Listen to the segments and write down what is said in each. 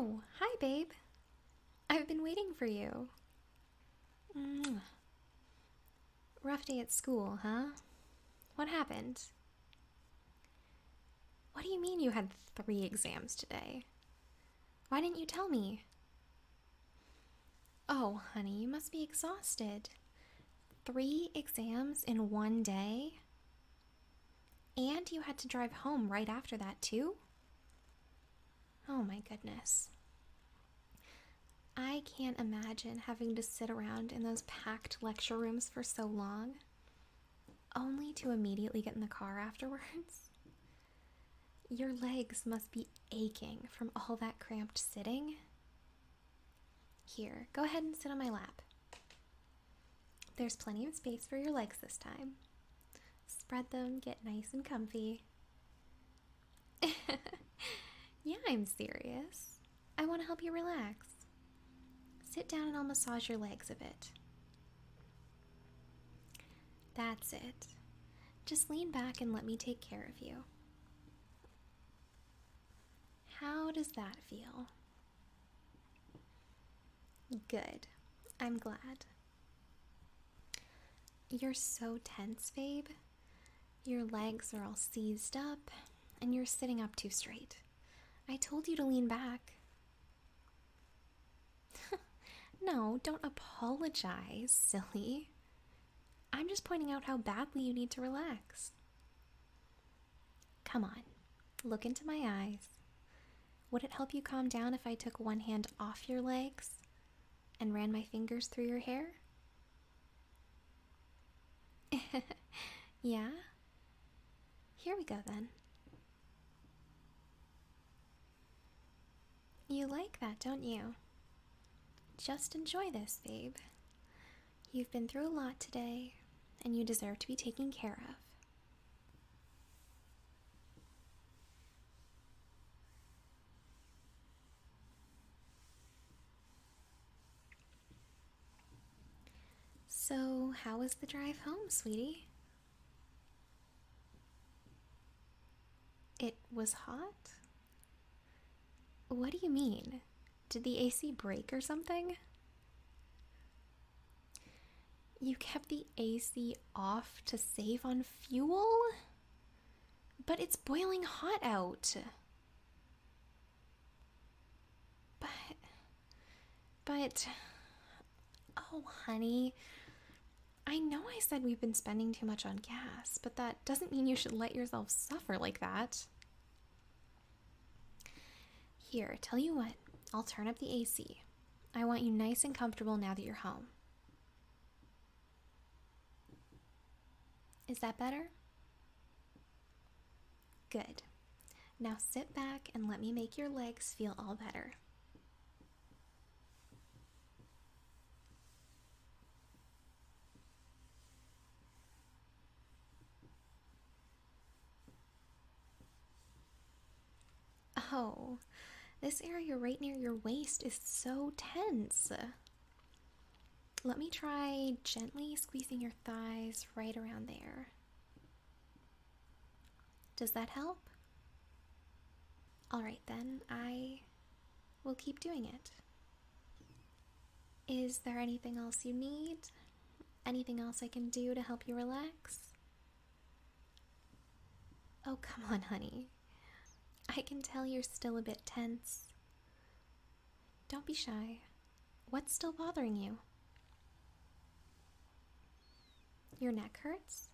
Oh, hi, babe. I've been waiting for you. Mwah. Rough day at school, huh? What happened? What do you mean you had 3 exams today? Why didn't you tell me? Oh, honey, you must be exhausted. 3 exams in one day? And you had to drive home right after that, too? Oh my goodness. I can't imagine having to sit around in those packed lecture rooms for so long, only to immediately get in the car afterwards. Your legs must be aching from all that cramped sitting. Here, go ahead and sit on my lap. There's plenty of space for your legs this time. Spread them, get nice and comfy. Yeah, I'm serious. I want to help you relax. Sit down and I'll massage your legs a bit. That's it. Just lean back and let me take care of you. How does that feel? Good. I'm glad. You're so tense, babe. Your legs are all seized up, and you're sitting up too straight. I told you to lean back. No, don't apologize, silly. I'm just pointing out how badly you need to relax. Come on, look into my eyes. Would it help you calm down if I took one hand off your legs and ran my fingers through your hair? Yeah? Here we go then. You like that, don't you? Just enjoy this, babe. You've been through a lot today, and you deserve to be taken care of. So, how was the drive home, sweetie? It was hot? What do you mean? Did the AC break or something? You kept the AC off to save on fuel? But it's boiling hot out. But, oh, honey, I know I said we've been spending too much on gas, but that doesn't mean you should let yourself suffer like that. Here, tell you what, I'll turn up the AC. I want you nice and comfortable now that you're home. Is that better? Good. Now sit back and let me make your legs feel all better. Oh, this area right near your waist is so tense. Let me try gently squeezing your thighs right around there. Does that help? All right then, I will keep doing it. Is there anything else you need? Anything else I can do to help you relax? Oh, come on, honey. I can tell you're still a bit tense. Don't be shy. What's still bothering you? Your neck hurts?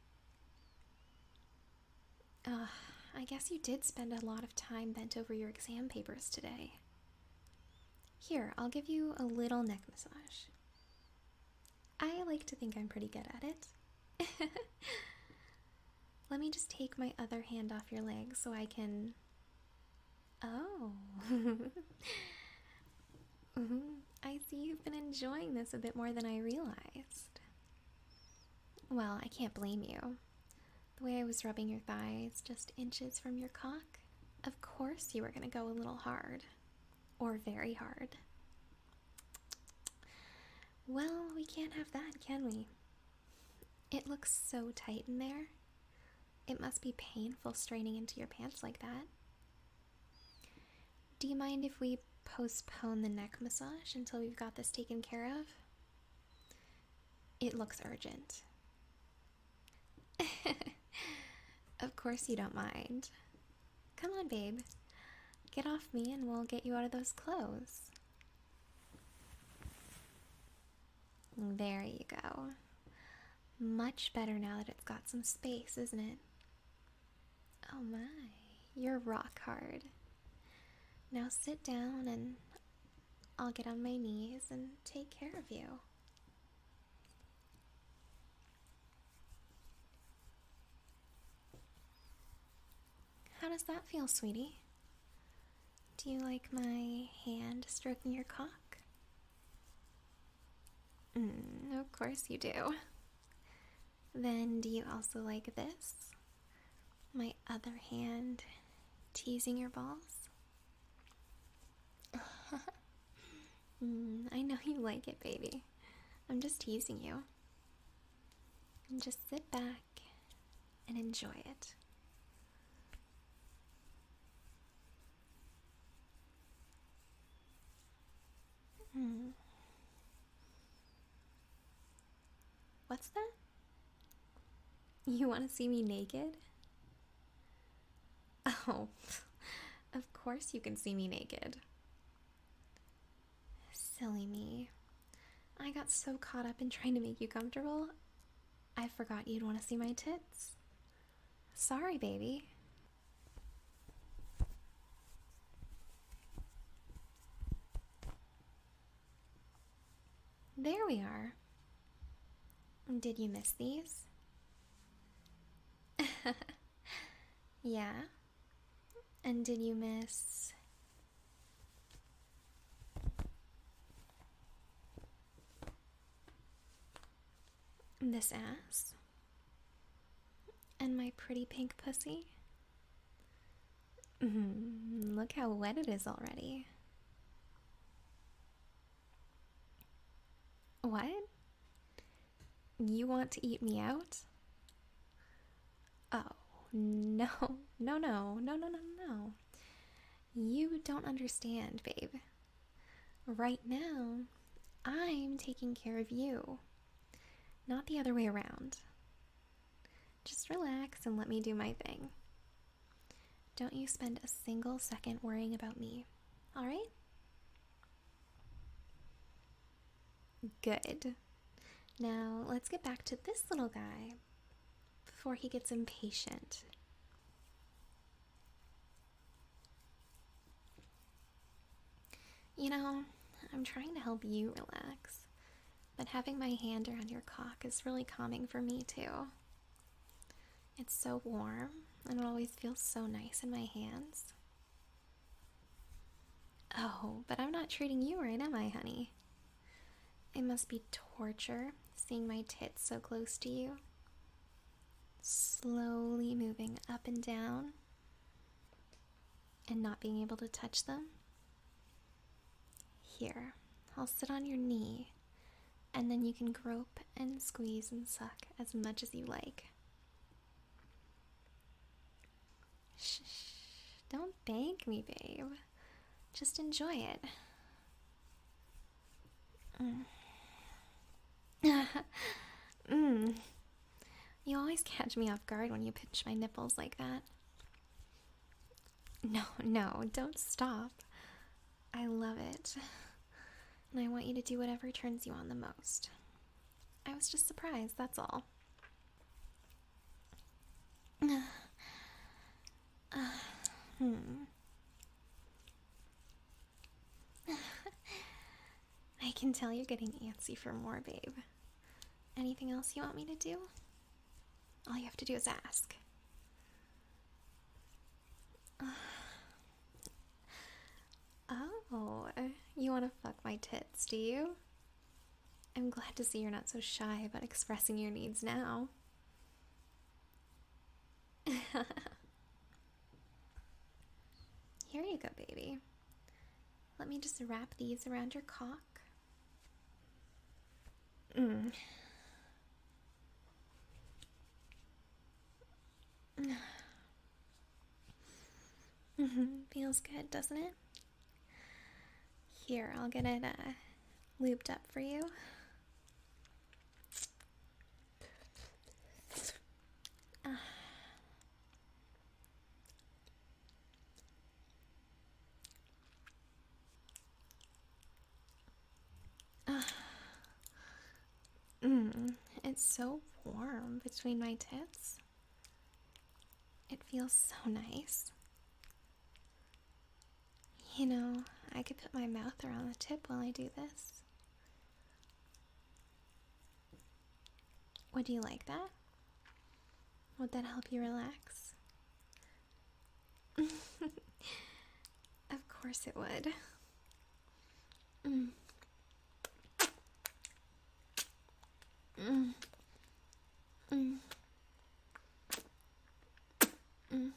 I guess you did spend a lot of time bent over your exam papers today. Here, I'll give you a little neck massage. I like to think I'm pretty good at it. Let me just take my other hand off your leg so I can... Oh. I see you've been enjoying this a bit more than I realized. Well, I can't blame you. The way I was rubbing your thighs just inches from your cock, of course you were going to go a little hard. Or very hard. Well, we can't have that, can we? It looks so tight in there. It must be painful straining into your pants like that. Do you mind if we postpone the neck massage until we've got this taken care of? It looks urgent. Of course you don't mind. Come on, babe. Get off me and we'll get you out of those clothes. There you go. Much better now that it's got some space, isn't it? Oh my, you're rock hard. Now sit down and I'll get on my knees and take care of you. How does that feel, sweetie? Do you like my hand stroking your cock? Of course you do. Then do you also like this? My other hand teasing your balls? I know you like it, baby. I'm just teasing you. And just sit back and enjoy it. What's that? You want to see me naked? Oh, of course you can see me naked. Silly me. I got so caught up in trying to make you comfortable, I forgot you'd want to see my tits. Sorry, baby. There we are. Did you miss these? Yeah. And did you miss this ass? And my pretty pink pussy? Look how wet it is already. What? You want to eat me out? Oh, no. No. You don't understand, babe. Right now, I'm taking care of you, not the other way around. Just relax and let me do my thing. Don't you spend a single second worrying about me, alright? Good. Now, let's get back to this little guy before he gets impatient. You know, I'm trying to help you relax, but having my hand around your cock is really calming for me too. It's so warm, and it always feels so nice in my hands. Oh, but I'm not treating you right, am I, honey? It must be torture seeing my tits so close to you. Slowly moving up and down and not being able to touch them. Here, I'll sit on your knee and then you can grope and squeeze and suck as much as you like. Shh, don't thank me, babe. Just enjoy it. You always catch me off guard when you pinch my nipples like that. No, don't stop. I love it. And I want you to do whatever turns you on the most. I was just surprised, that's all. I can tell you're getting antsy for more, babe. Anything else you want me to do? All you have to do is ask. Oh, you want to fuck my tits, do you? I'm glad to see you're not so shy about expressing your needs now. Here you go, baby. Let me just wrap these around your cock. Feels good, doesn't it? Here, I'll get it looped up for you. It's so warm between my tits. It feels so nice. You know, I could put my mouth around the tip while I do this. Would you like that? Would that help you relax? Of course it would. Mm. Mm. Mm. Mm.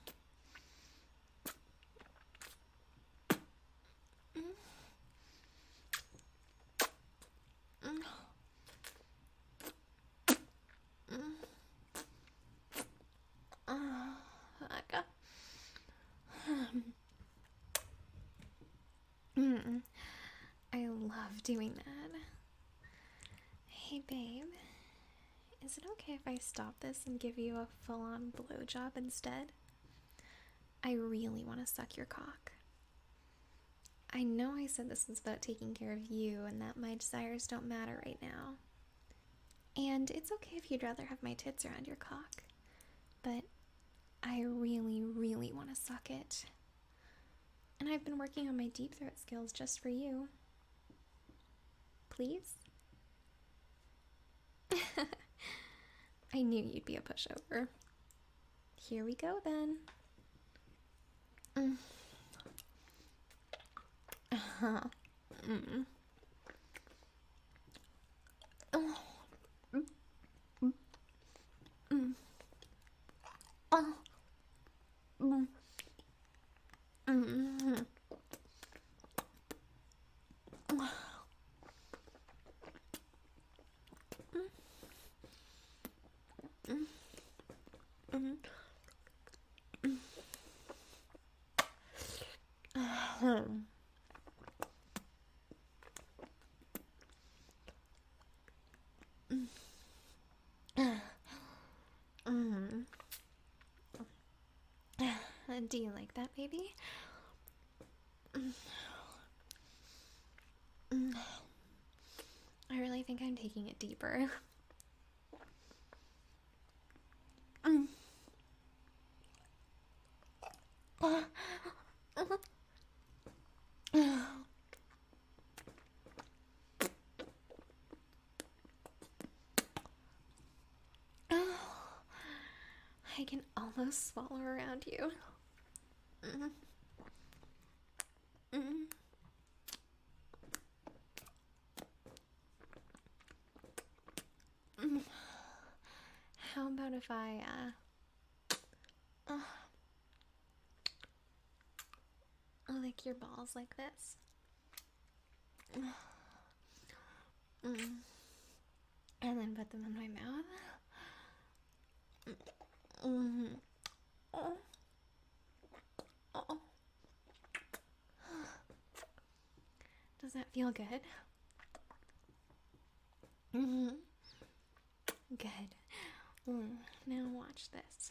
I love doing that. Hey babe, is it okay if I stop this and give you a full-on blowjob instead? I really want to suck your cock. I know I said this was about taking care of you and that my desires don't matter right now. And it's okay if you'd rather have my tits around your cock, but I really, really want to suck it. And I've been working on my deep throat skills just for you. Please? I knew you'd be a pushover. Here we go then. Do you like that, baby? I really think I'm taking it deeper. I can almost swallow around you. How about if I lick your balls like this? And then put them in my mouth? Does that feel good? Good. Now watch this.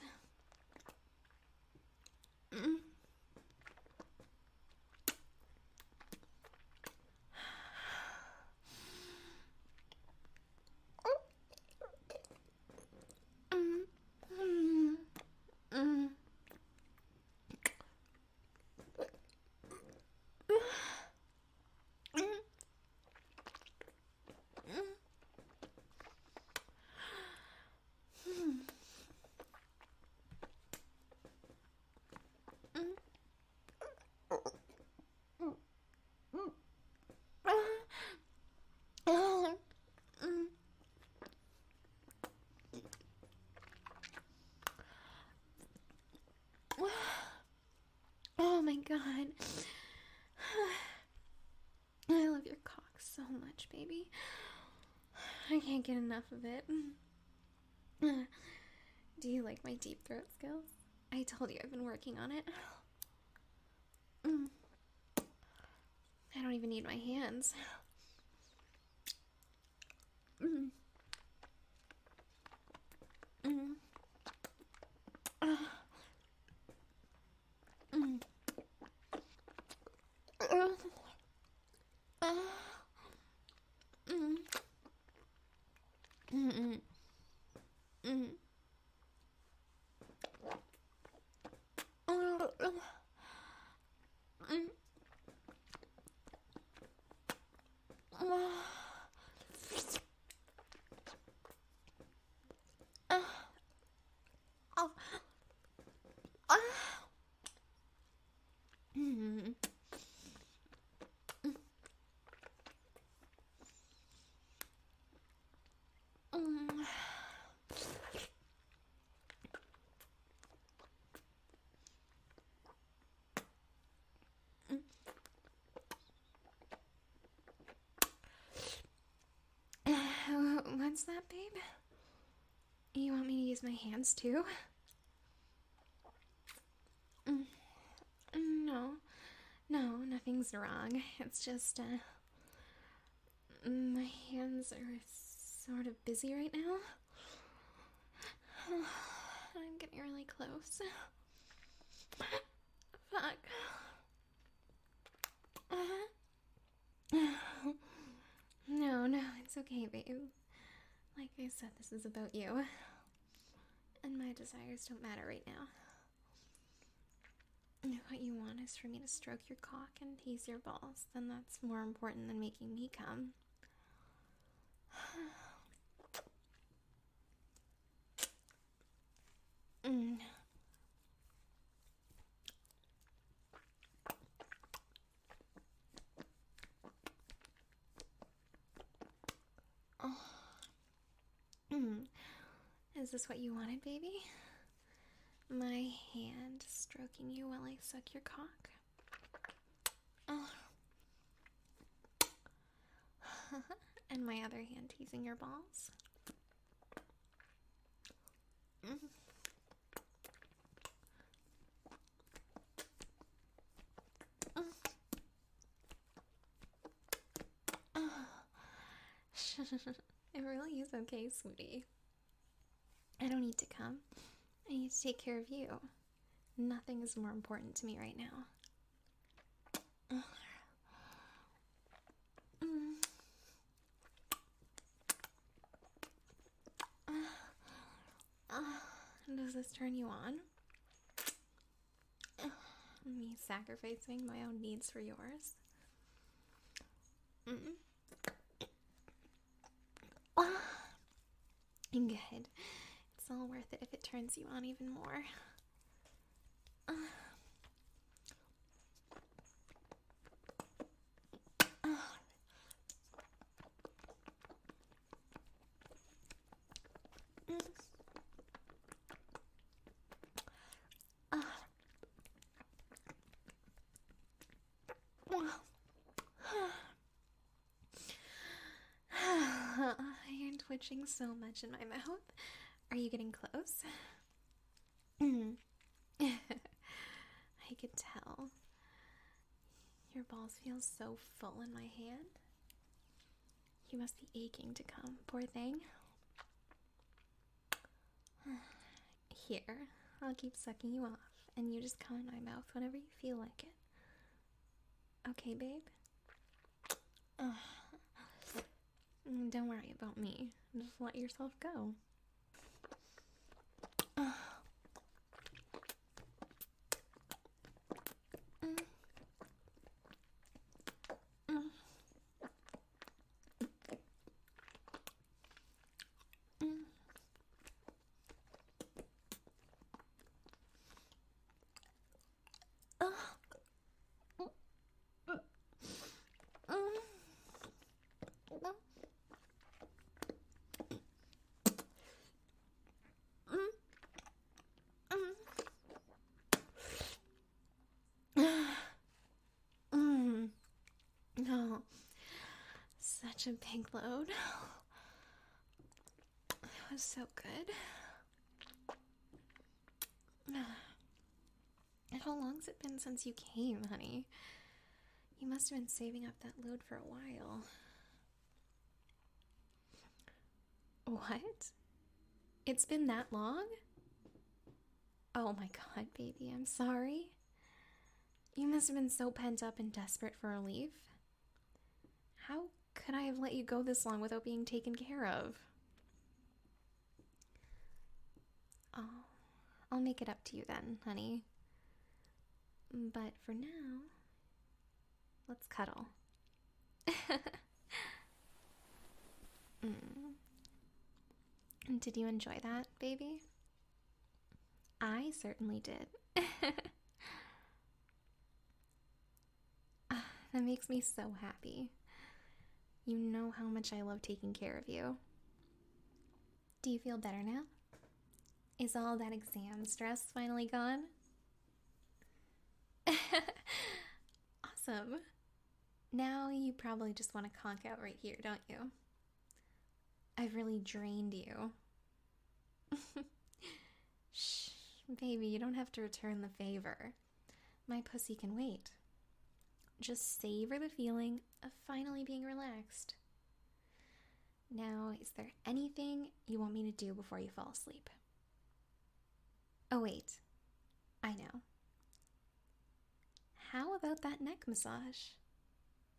Oh my god. I love your cock so much, baby. I can't get enough of it. Do you like my deep throat skills? I told you I've been working on it. I don't even need my hands. Mm. Mm. Mm. Mm. Mm. Mm. What's that, babe? You want me to use my hands too? No, no, nothing's wrong. It's just, my hands are sort of busy right now. I'm getting really close. Fuck. No, no, it's okay, babe. Like I said, this is about you. And my desires don't matter right now. What you want is for me to stroke your cock and tease your balls. Then that's more important than making me come. Mm. Oh. Mm. Is this what you wanted, baby? My hand stroking you while I suck your cock? Oh. And my other hand teasing your balls? Mm. It really is okay, sweetie. I don't need to come. I need to take care of you. Nothing is more important to me right now. Does this turn you on? Me sacrificing my own needs for yours? Good. It's all worth it if it turns you on even more. You're twitching so much in my mouth. Are you getting close? I could tell. Your balls feel so full in my hand. You must be aching to come, poor thing. Here, I'll keep sucking you off, and you just come in my mouth whenever you feel like it. Okay, babe? Don't worry about me. Just let yourself go. Oh, such a big load. It was so good. How long's it been since you came, honey? You must have been saving up that load for a while. What? It's been that long? Oh my god, baby, I'm sorry. You must have been so pent up and desperate for relief. How could I have let you go this long without being taken care of? Oh, I'll make it up to you then, honey. But for now, let's cuddle. mm. Did you enjoy that, baby? I certainly did. That makes me so happy. You know how much I love taking care of you. Do you feel better now? Is all that exam stress finally gone? Awesome. Now you probably just want to conk out right here, don't you? I've really drained you. Shh, baby, you don't have to return the favor. My pussy can wait. Just savor the feeling of finally being relaxed. Now, is there anything you want me to do before you fall asleep? Oh, wait. I know. How about that neck massage?